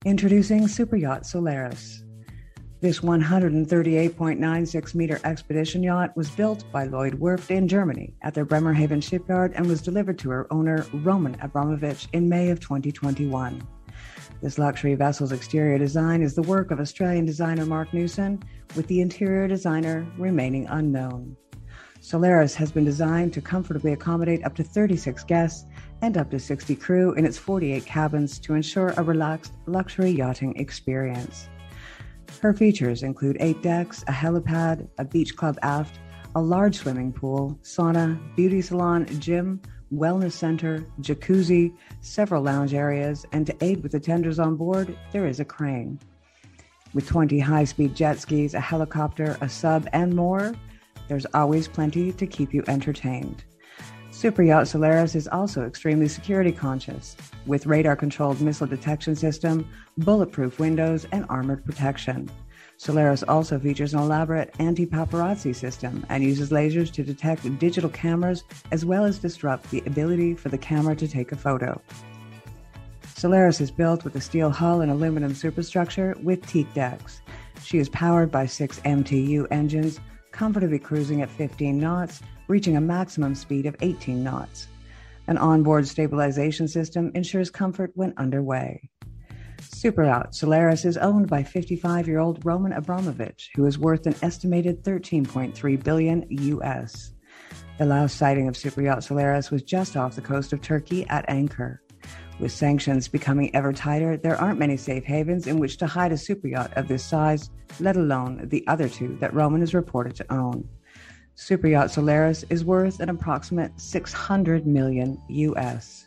Introducing Superyacht Solaris. This 138.96-meter expedition yacht was built by Lloyd Werft in Germany at their Bremerhaven shipyard and was delivered to her owner, Roman Abramovich, in May of 2021. This luxury vessel's exterior design is the work of Australian designer Mark Newson, with the interior designer remaining unknown. Solaris has been designed to comfortably accommodate up to 36 guests and up to 60 crew in its 48 cabins to ensure a relaxed luxury yachting experience. Her features include 8 decks, a helipad, a beach club aft, a large swimming pool, sauna, beauty salon, gym, wellness center, jacuzzi, several lounge areas, and to aid with the tenders on board, there is a crane. With 20 high-speed jet skis, a helicopter, a sub, and more, there's always plenty to keep you entertained. Superyacht Solaris is also extremely security conscious, with radar-controlled missile detection system, bulletproof windows, and armored protection. Solaris also features an elaborate anti-paparazzi system and uses lasers to detect digital cameras as well as disrupt the ability for the camera to take a photo. Solaris is built with a steel hull and aluminum superstructure with teak decks. She is powered by 6 MTU engines, comfortably cruising at 15 knots, reaching a maximum speed of 18 knots. An onboard stabilization system ensures comfort when underway. Superyacht Solaris is owned by 55-year-old Roman Abramovich, who is worth an estimated $13.3 billion US. The last sighting of Superyacht Solaris was just off the coast of Turkey at Ankara. With sanctions becoming ever tighter, there aren't many safe havens in which to hide a superyacht of this size, let alone the other 2 that Roman is reported to own. Superyacht Solaris is worth an approximate $600 million US.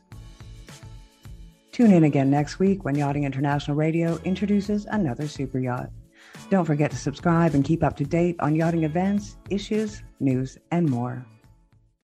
Tune in again next week when Yachting International Radio introduces another superyacht. Don't forget to subscribe and keep up to date on yachting events, issues, news, and more.